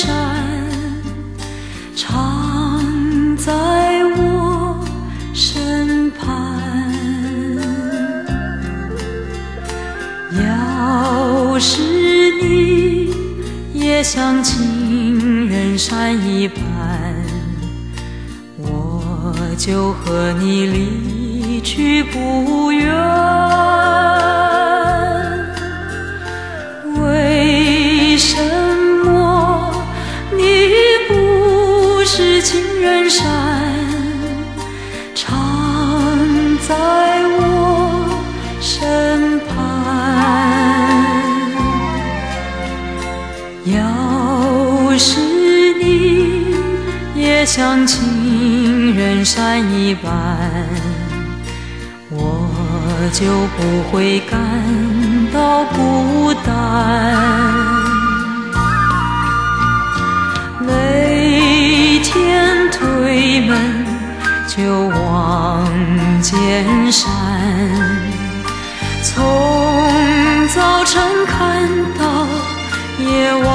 山，常在我身旁。要是你也像情人山一般，我就和你离去不远。为什么你不是情人山，常在我身旁？要是你也像情人山一般，我就不会感到孤单。每天推门就望见山，从早晨看到夜晚，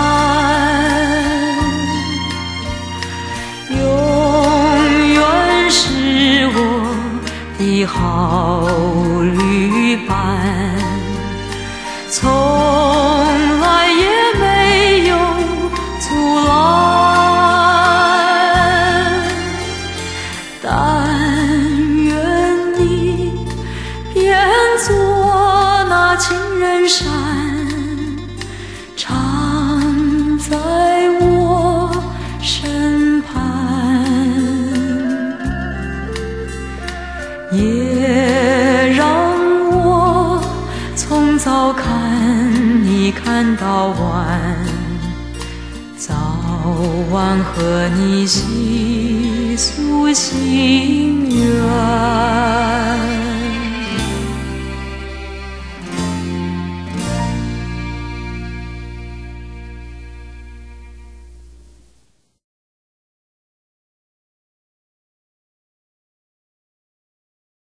永远是我的好旅伴，从来也没有阻拦。但愿你变作那情人山，常在我身旁，也让我从早看你看到晚，早晚和你细诉心愿。